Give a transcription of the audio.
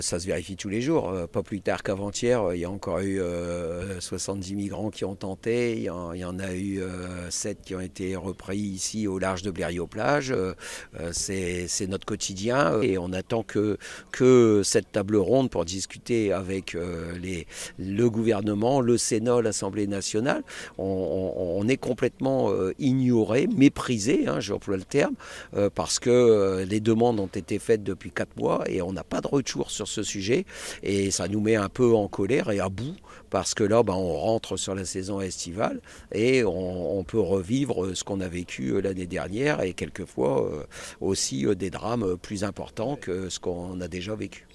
Ça se vérifie tous les jours. Pas plus tard qu'avant-hier, il y a encore eu 70 migrants qui ont tenté. Il y en a eu 7 qui ont été repris ici au large de Blériot-Plage. C'est notre quotidien et on attend que cette table ronde pour discuter avec le gouvernement, le Sénat, l'Assemblée nationale. On est complètement ignoré, méprisé, hein, j'emploie le terme, parce que les demandes ont été faites depuis 4 mois et on n'a pas de retour sur ce sujet et ça nous met un peu en colère et à bout parce que là on rentre sur la saison estivale et on peut revivre ce qu'on a vécu l'année dernière et quelquefois aussi des drames plus importants que ce qu'on a déjà vécu.